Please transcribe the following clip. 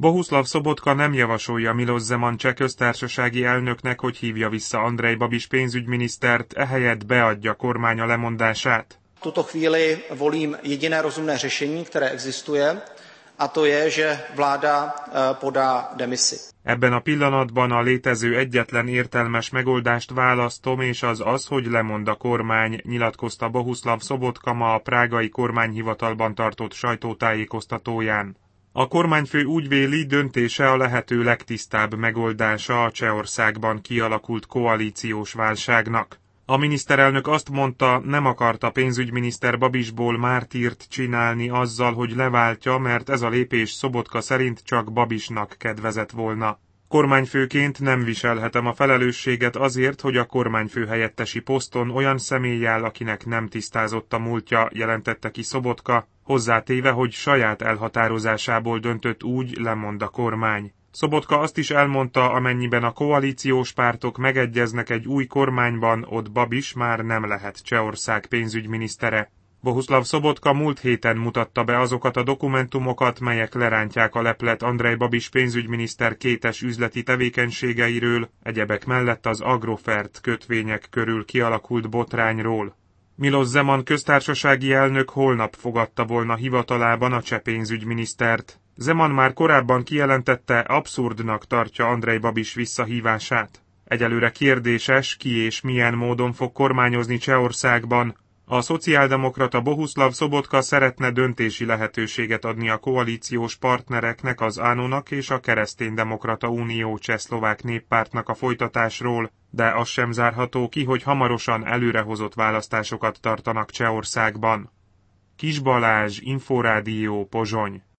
Bohuslav Szobotka nem javasolja Miloš Zeman cseh köztársasági elnöknek, hogy hívja vissza Andrej Babiš pénzügyminisztert, ehelyett beadja kormánya lemondását. V tuto chvíli volím jediné rozumné řešení, které existuje, a to je, že vláda podá demisi. Ebben a pillanatban a létező egyetlen értelmes megoldást választom, és az, hogy lemond a kormány, nyilatkozta Bohuslav Szobotka ma a prágai kormányhivatalban tartott sajtótájékoztatóján. A kormányfő úgy véli, döntése a lehető legtisztább megoldása a Csehországban kialakult koalíciós válságnak. A miniszterelnök azt mondta, nem akarta pénzügyminiszter Babišból mártírt csinálni azzal, hogy leváltja, mert ez a lépés Szobotka szerint csak Babišnak kedvezett volna. Kormányfőként nem viselhetem a felelősséget azért, hogy a kormányfő helyettesi poszton olyan személy áll, akinek nem tisztázott a múltja, jelentette ki Szobotka, hozzátéve, hogy saját elhatározásából döntött úgy, lemond a kormány. Szobotka azt is elmondta, amennyiben a koalíciós pártok megegyeznek egy új kormányban, ott Babiš már nem lehet Csehország pénzügyminisztere. Bohuslav Szobotka múlt héten mutatta be azokat a dokumentumokat, melyek lerántják a leplet Andrej Babiš pénzügyminiszter kétes üzleti tevékenységeiről, egyebek mellett az Agrofert kötvények körül kialakult botrányról. Miloš Zeman köztársasági elnök holnap fogadta volna hivatalában a cseh pénzügyminisztert. Zeman már korábban kijelentette, abszurdnak tartja Andrej Babiš visszahívását. Egyelőre kérdéses, ki és milyen módon fog kormányozni Csehországban. A szociáldemokrata Bohuslav Szobotka szeretne döntési lehetőséget adni a koalíciós partnereknek, az ANO-nak és a Kereszténydemokrata Unió Cseh-szlovák néppártnak a folytatásról, de az sem zárható ki, hogy hamarosan előrehozott választásokat tartanak Csehországban. Kis Balázs, Inforádió, Pozsony.